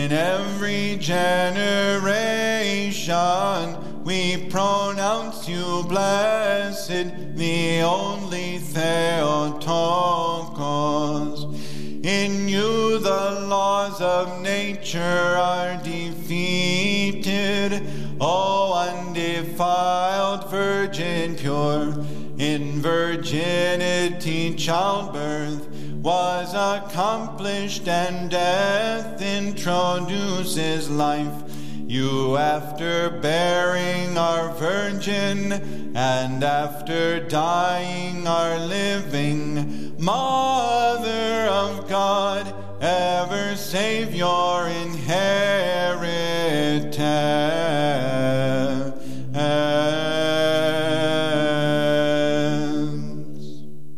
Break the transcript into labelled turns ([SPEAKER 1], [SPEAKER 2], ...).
[SPEAKER 1] In every generation we pronounce you blessed, the only Theotokos. In you the laws of nature are defeated, O undefiled Virgin pure. In virginity childbirth was accomplished, and death introduces life. You, after bearing, are virgin, and after dying are living. Mother of God, ever Savior